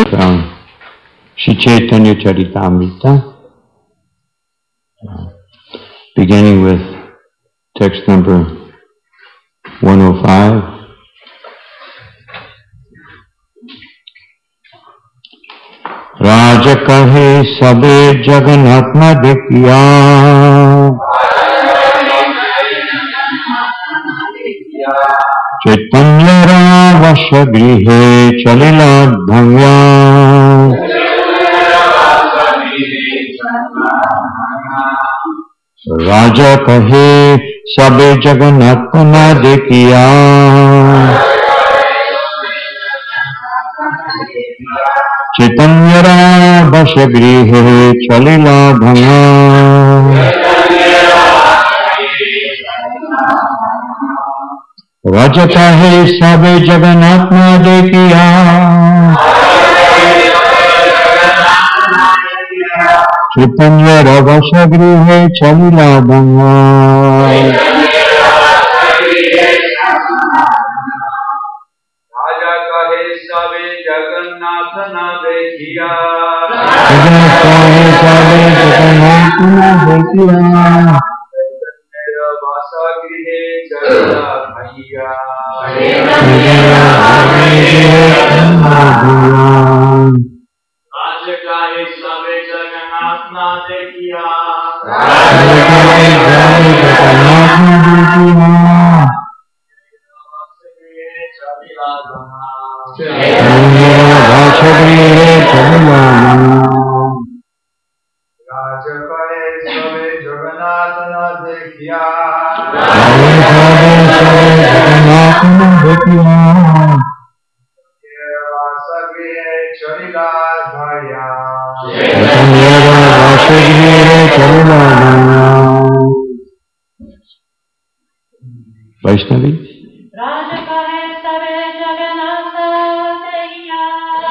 from Shri Chaitanya Charitamrita, beginning with text number 105. राज कहे सबे जगन्नाथ देखिया, चैतन्य वश गृहे चलिला भंगा, राजा कहे सबे जगन्नाथ देखिया, चैतन्य वश गृहे चलिला भंगा, राजा कहे सबे जगन्नाथ देखिया, चैतन्य वश गृहे चलिला भंगा, वैष्णवी राज कहे सबे जगन्नाथ देखिया,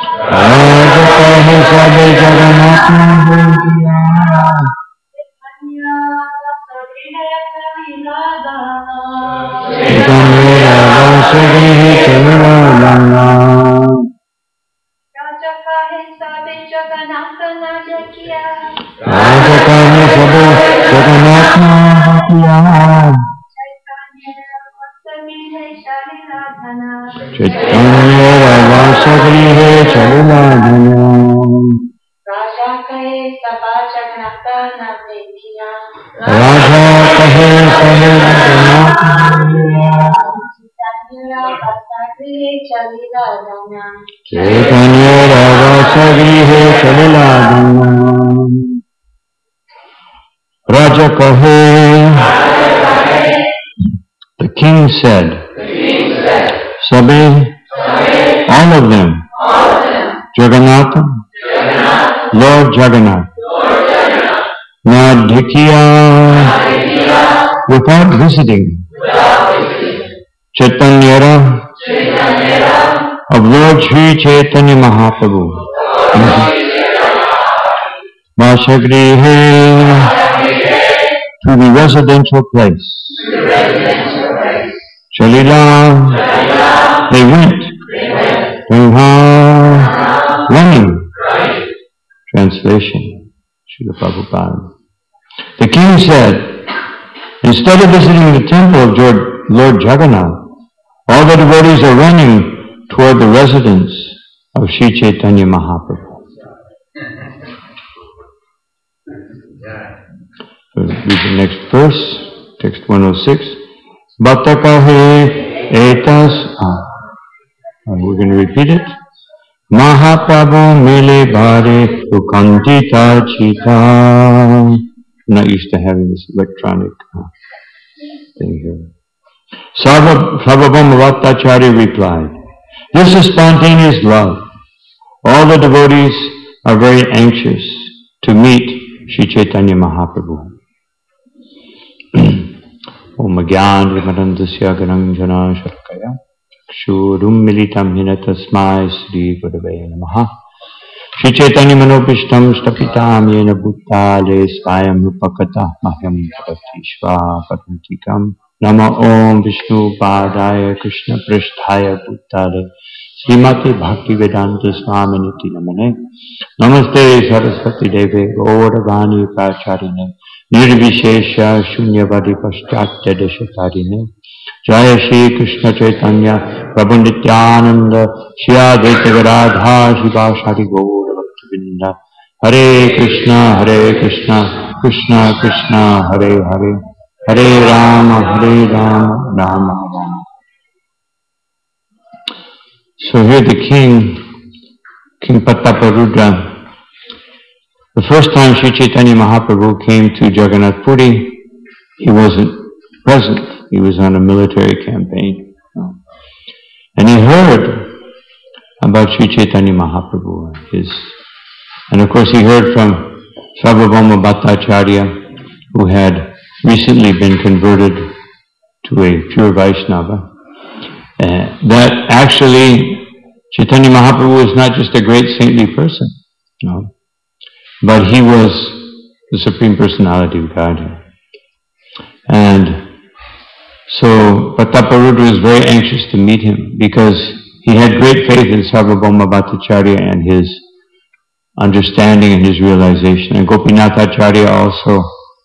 Raja kahe, the king said, Sabe, all of them, Jagannath, Lord Jagannath, Nadhikiya, without visiting, Chaitanyara, of Lord Sri Chaitanya Mahaprabhu, Vasagrihe, to the residential place. Chalila, they went. Running. Translation, Srila Prabhupada. The king said, instead of visiting the temple of Lord Jagannath, all the devotees are running toward the residence of Sri Chaitanya Mahaprabhu. So read the next verse, text 106. Bhakta kahe etas, we're going to repeat it. Mahaprabhu mele bhare ukantita chita. I'm not used to having this electronic thing here. Sarvabhauma Bhattacharya replied, this is spontaneous love. All the devotees are very anxious to meet Sri Chaitanya Mahaprabhu. Om Gyan Vimarandasya Garanjana Sharkaya Kshurum Militam Hina Tasmai Sri Gurave Namaha Sri Chaitanya Manopishtam Stapitam Yena Bhutale Svayam Rupakata Mahyam Pratishva Patantikam Nama Om Vishnu Padaya Krishna Pristhaya Bhutale Srimati Bhaktivedanta Swaminiti Namane. Namaste Saraswati Deve Gauravani Pracharine. Nirvishesha Shunyavadi Paschatya Deshatarine. Jaya Shri Krishna Chaitanya Prabhu Nityananda Shri Advaita Gadadhar Shivashari Gaura Bhaktivinda. Hare Krishna, Krishna Krishna, Hare Hare, Hare Rama, Rama Rama. So here the King Prataparudra, the first time Sri Chaitanya Mahaprabhu came to Jagannath Puri, he wasn't present. He was on a military campaign. And he heard about Sri Chaitanya Mahaprabhu. And of course he heard from Sarvabhauma Bhattacharya, who had recently been converted to a pure Vaishnava, that actually Chaitanya Mahaprabhu was not just a great saintly person, but he was the Supreme Personality of Godhead. And so Prataparudra was very anxious to meet him because he had great faith in Sarvabhauma Bhattacharya and his understanding and his realization. And Gopinath Acharya also,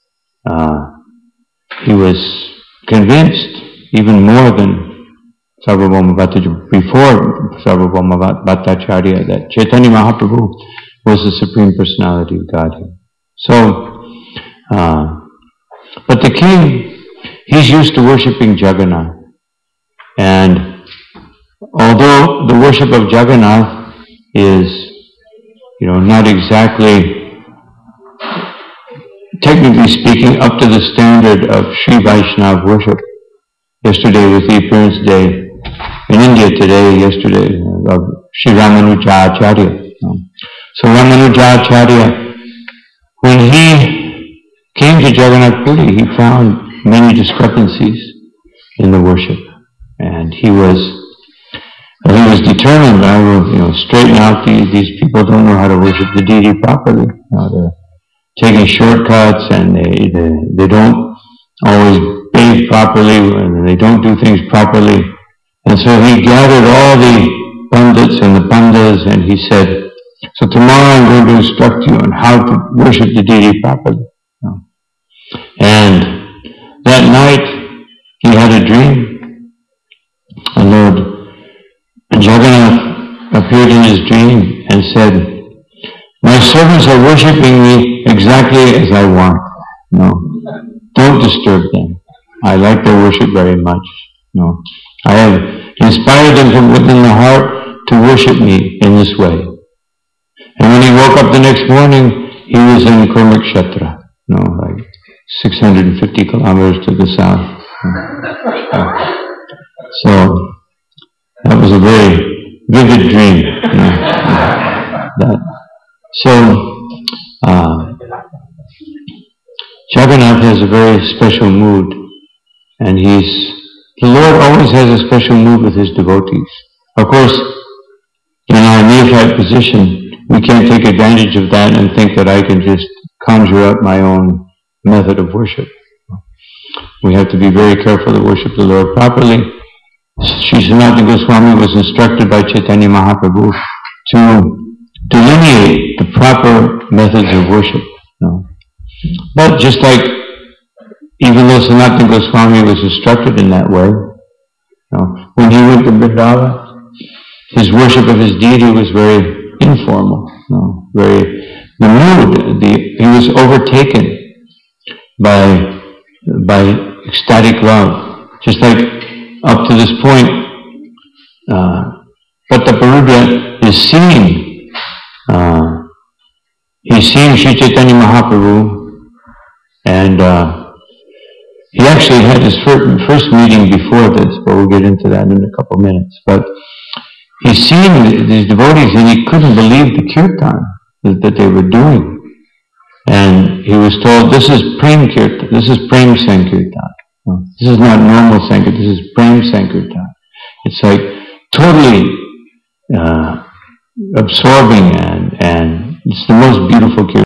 he was convinced even more than Sarvabhauma Bhattacharya, before Sarvabhauma Bhattacharya, that Chaitanya Mahaprabhu was the Supreme Personality of Godhead. So, but the king, he's used to worshipping Jagannath. And although the worship of Jagannath is, not exactly, technically speaking, up to the standard of Sri Vaishnava worship. Yesterday was the appearance day in India yesterday of Sri Ramanuja Acharya. So Ramanuja Acharya, when he came to Jagannath Puri, he found many discrepancies in the worship. And he was determined, I will, straighten out these people don't know how to worship the deity properly. They're taking shortcuts and they don't always bathe properly and they don't do things properly. And so he gathered all the pundits and the pandas and he said, so tomorrow I'm going to instruct you on how to worship the deity properly. And that night he had a dream. And Lord Jagannath appeared in his dream and said, my servants are worshipping me exactly as I want. Don't disturb them. I like their worship very much. I have inspired them from within the heart to worship me in this way. And when he woke up the next morning, he was in Kurmakshetra, like 650 kilometers to the south. So that was a very vivid dream. Jagannath has a very special mood, and the Lord always has a special mood with his devotees. Of course, in our neophyte position, we can't take advantage of that and think that I can just conjure up my own method of worship. We have to be very careful to worship the Lord properly. Sri Sanatana Goswami was instructed by Chaitanya Mahaprabhu to delineate the proper methods of worship. But just like, even though Sanatana Goswami was instructed in that way, when he went to Vrindavan, his worship of his deity was very informal. He was overtaken by ecstatic love. Just like up to this point, Prataparudra is seeing, he's seeing Sri Chaitanya Mahaprabhu, and he actually had his first meeting before this, but we'll get into that in a couple minutes. But he's seeing these devotees, and he couldn't believe the kirtan that they were doing. And he was told, this is Prem Kirtan, this is Prem Sankirtan. This is not normal Sankirtan, this is Prem Sankirtan. It's like totally absorbing and it's the most beautiful kirtan.